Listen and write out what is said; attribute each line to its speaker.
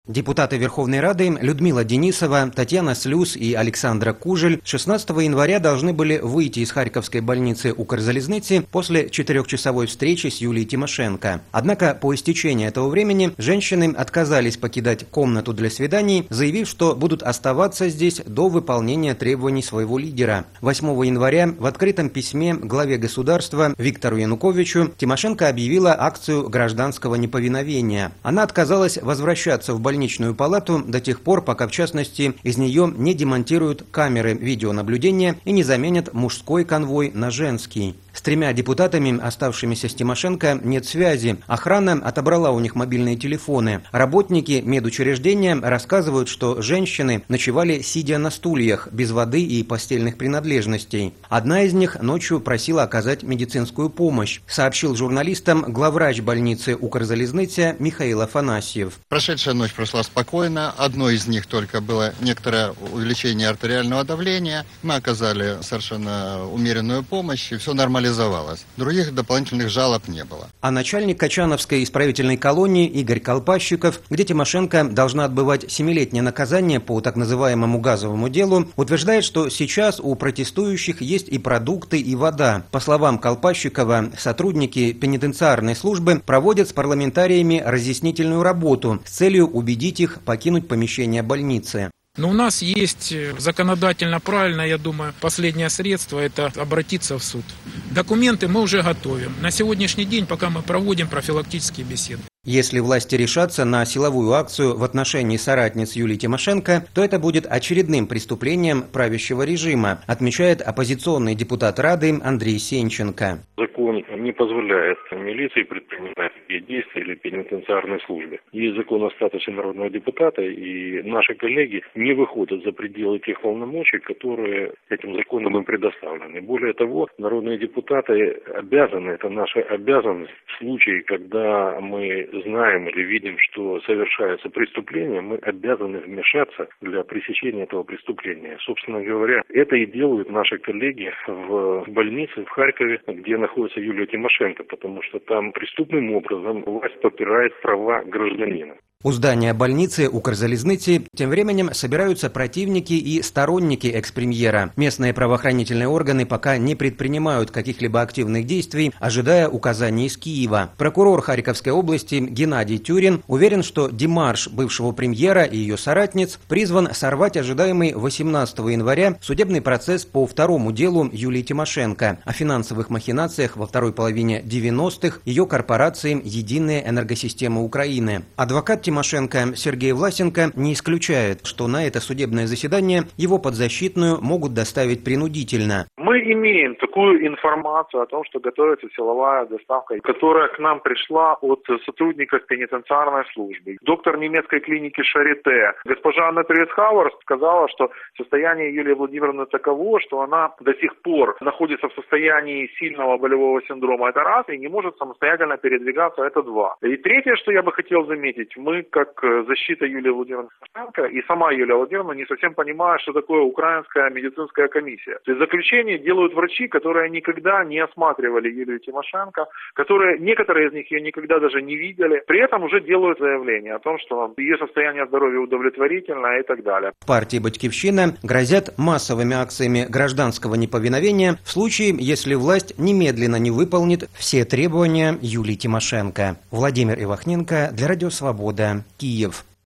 Speaker 1: Депутаты Верховной Рады Людмила Денисова, Татьяна Слюс и Александра Кужель 16 января должны были выйти из Харьковской больницы Укрзалізниці после 4-часовой встречи с Юлией Тимошенко. Однако по истечении этого времени женщины отказались покидать комнату для свиданий, заявив, что будут оставаться здесь до выполнения требований своего лидера. 8 января в открытом письме главе государства Виктору Януковичу Тимошенко объявила акцию гражданского неповиновения. Она отказалась возвращаться в больницу палату до тех пор, пока, в частности, из нее не демонтируют камеры видеонаблюдения и не заменят мужской конвой на женский. С 3 депутатами, оставшимися с Тимошенко, нет связи. Охрана отобрала у них мобильные телефоны. Работники медучреждения рассказывают, что женщины ночевали сидя на стульях, без воды и постельных принадлежностей. Одна из них ночью просила оказать медицинскую помощь, сообщил журналистам главврач больницы Укрзалізниця Михаил Афанасьев.
Speaker 2: Прошедшая ночь прошла спокойно. Одной из них только было некоторое увеличение артериального давления. Мы оказали совершенно умеренную помощь, и все нормализовалось. Других дополнительных жалоб не было.
Speaker 1: А начальник Качановской исправительной колонии Игорь Колпащиков, где Тимошенко должна отбывать 7-летнее наказание по так называемому газовому делу, утверждает, что сейчас у протестующих есть и продукты, и вода. По словам Колпащикова, сотрудники пенитенциарной службы проводят с парламентариями разъяснительную работу с целью убедить их покинуть помещение больницы.
Speaker 3: Но у нас есть законодательно правильно, я думаю, последнее средство – это обратиться в суд. Документы мы уже готовим. На сегодняшний день пока мы проводим профилактические беседы.
Speaker 1: Если власти решатся на силовую акцию в отношении соратниц Юлии Тимошенко, то это будет очередным преступлением правящего режима, отмечает оппозиционный депутат Рады Андрей Сенченко.
Speaker 4: Закон не позволяет милиции предпринимать такие действия или пенитенциарной службе. Есть закон о статусе народного депутата, и наши коллеги не выходят за пределы тех полномочий, которые этим законом им предоставлены. Более того, народные депутаты обязаны, это наша обязанность, в случае, когда мы знаем или видим, что совершается преступление, мы обязаны вмешаться для пресечения этого преступления. Собственно говоря, это и делают наши коллеги в больнице в Харькове, где находится Юлия Тимошенко, потому что там преступным образом власть попирает права гражданина.
Speaker 1: У здания больницы Укрзалізниці тем временем собираются противники и сторонники экс-премьера. Местные правоохранительные органы пока не предпринимают каких-либо активных действий, ожидая указаний из Киева. Прокурор Харьковской области Геннадий Тюрин уверен, что демарш бывшего премьера и ее соратниц призван сорвать ожидаемый 18 января судебный процесс по второму делу Юлии Тимошенко о финансовых махинациях во второй половине 90-х ее корпорации «Единая энергосистема Украины». Адвокат Тимошенко Сергей Власенко не исключает, что на это судебное заседание его подзащитную могут доставить принудительно.
Speaker 5: Мы имеем такую информацию о том, что готовится силовая доставка, которая к нам пришла от сотрудников пенитенциарной службы. Доктор немецкой клиники Шарите, госпожа Анна Тресхауэр, сказала, что состояние Юлии Владимировны таково, что она до сих пор находится в состоянии сильного болевого синдрома, это раз, и не может самостоятельно передвигаться, это два. И третье, что я бы хотел заметить, мы, как защита Юлии Владимировны Тимошенко, и сама Юлия Владимировна не совсем понимают, что такое украинская медицинская комиссия. То есть заключение делают врачи, которые никогда не осматривали Юлию Тимошенко, некоторые из них ее никогда даже не видели, при этом уже делают заявление о том, что ее состояние здоровья удовлетворительно и так далее.
Speaker 1: Партии «Батьківщина» грозят массовыми акциями гражданского неповиновения в случае, если власть немедленно не выполнит все требования Юлии Тимошенко. Владимир Ивахненко для Радио Свобода, Киев.